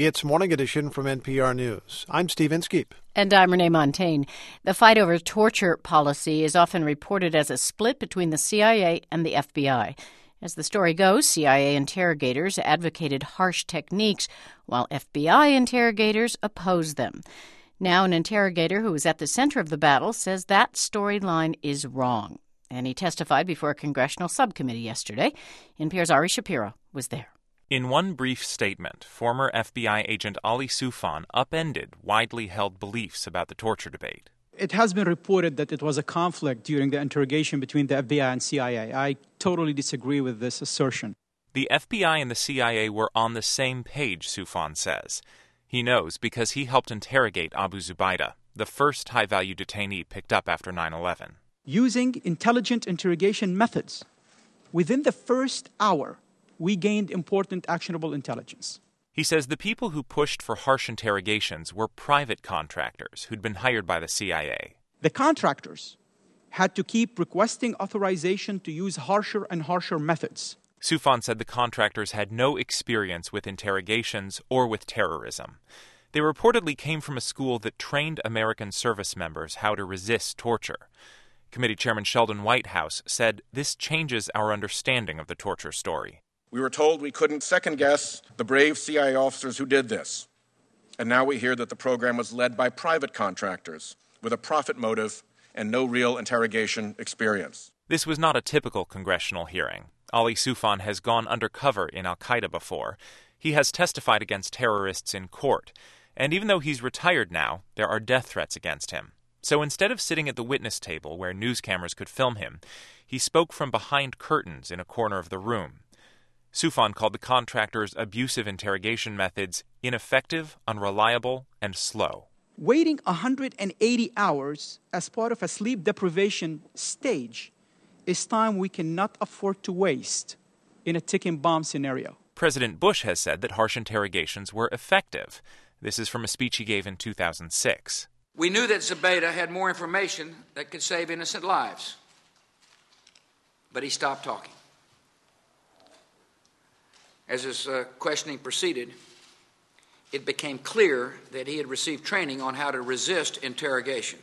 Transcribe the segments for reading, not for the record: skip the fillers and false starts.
It's Morning Edition from NPR News. I'm Steve Inskeep. And I'm Renee Montaigne. The fight over torture policy is often reported as a split between the CIA and the FBI. As the story goes, CIA interrogators advocated harsh techniques, while FBI interrogators opposed them. Now, an interrogator who was at the center of the battle says that storyline is wrong. And he testified before a congressional subcommittee yesterday. NPR's Ari Shapiro was there. In one brief statement, former FBI agent Ali Soufan upended widely held beliefs about the torture debate. It has been reported that it was a conflict during the interrogation between the FBI and CIA. I totally disagree with this assertion. The FBI and the CIA were on the same page, Soufan says. He knows because he helped interrogate Abu Zubaydah, the first high-value detainee picked up after 9/11. Using intelligent interrogation methods, within the first hour, we gained important actionable intelligence. He says the people who pushed for harsh interrogations were private contractors who'd been hired by the CIA. The contractors had to keep requesting authorization to use harsher and harsher methods. Soufan said the contractors had no experience with interrogations or with terrorism. They reportedly came from a school that trained American service members how to resist torture. Committee Chairman Sheldon Whitehouse said this changes our understanding of the torture story. We were told we couldn't second-guess the brave CIA officers who did this. And now we hear that the program was led by private contractors with a profit motive and no real interrogation experience. This was not a typical congressional hearing. Ali Soufan has gone undercover in al-Qaeda before. He has testified against terrorists in court. And even though he's retired now, there are death threats against him. So instead of sitting at the witness table where news cameras could film him, he spoke from behind curtains in a corner of the room. Soufan called the contractors' abusive interrogation methods ineffective, unreliable, and slow. Waiting 180 hours as part of a sleep deprivation stage is time we cannot afford to waste in a ticking bomb scenario. President Bush has said that harsh interrogations were effective. This is from a speech he gave in 2006. We knew that Zubaydah had more information that could save innocent lives. But he stopped talking. As his questioning proceeded, it became clear that he had received training on how to resist interrogation.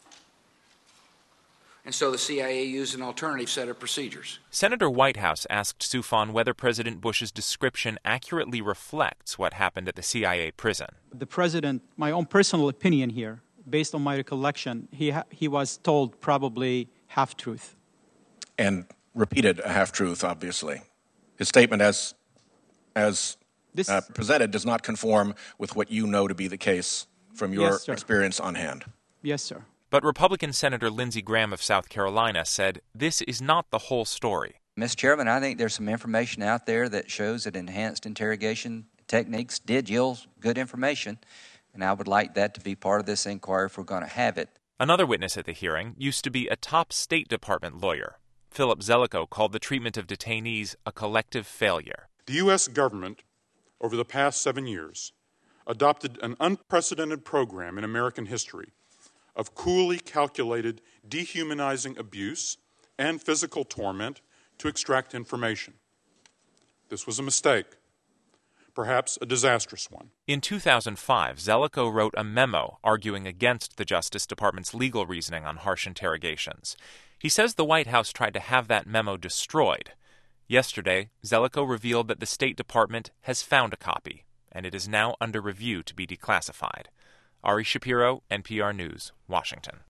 And so the CIA used an alternative set of procedures. Senator Whitehouse asked Soufan whether President Bush's description accurately reflects what happened at the CIA prison. The president, my own personal opinion here, based on my recollection, he was told probably half-truth. And repeated a half-truth, obviously. His statement as presented does not conform with what you know to be the case from your experience on hand. Yes, sir. But Republican Senator Lindsey Graham of South Carolina said this is not the whole story. Mr. Chairman, I think there's some information out there that shows that enhanced interrogation techniques did yield good information, and I would like that to be part of this inquiry if we're going to have it. Another witness at the hearing used to be a top State Department lawyer. Philip Zelikow called the treatment of detainees a collective failure. The U.S. government, over the past 7 years, adopted an unprecedented program in American history of coolly calculated, dehumanizing abuse and physical torment to extract information. This was a mistake, perhaps a disastrous one. In 2005, Zelikow wrote a memo arguing against the Justice Department's legal reasoning on harsh interrogations. He says the White House tried to have that memo destroyed. Yesterday, Zelikow revealed that the State Department has found a copy, and it is now under review to be declassified. Ari Shapiro, NPR News, Washington.